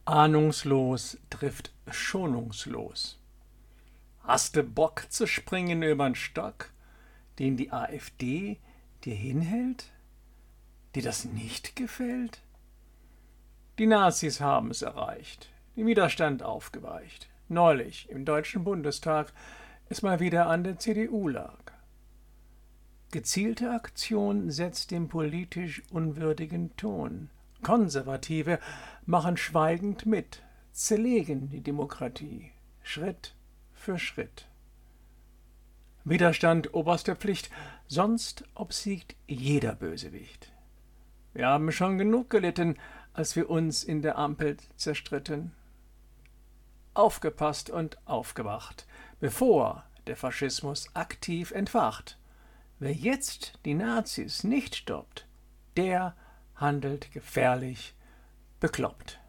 Ahnungslos trifft schonungslos. Hast du Bock zu springen übern Stock, den die AfD dir hinhält? Dir das nicht gefällt? Die Nazis haben's erreicht, den Widerstand aufgeweicht. Neulich im Deutschen Bundestag es mal wieder an der CDU lag. Gezielte Aktion setzt den politisch unwürdigen Ton. Konservative machen schweigend mit, zerlegen die Demokratie, Schritt für Schritt. Widerstand oberste Pflicht, sonst obsiegt jeder Bösewicht. Wir haben schon genug gelitten, als wir uns in der Ampel zerstritten. Aufgepasst und aufgewacht, bevor der Faschismus aktiv entfacht. Wer jetzt die Nazis nicht stoppt, der handelt gefährlich bekloppt.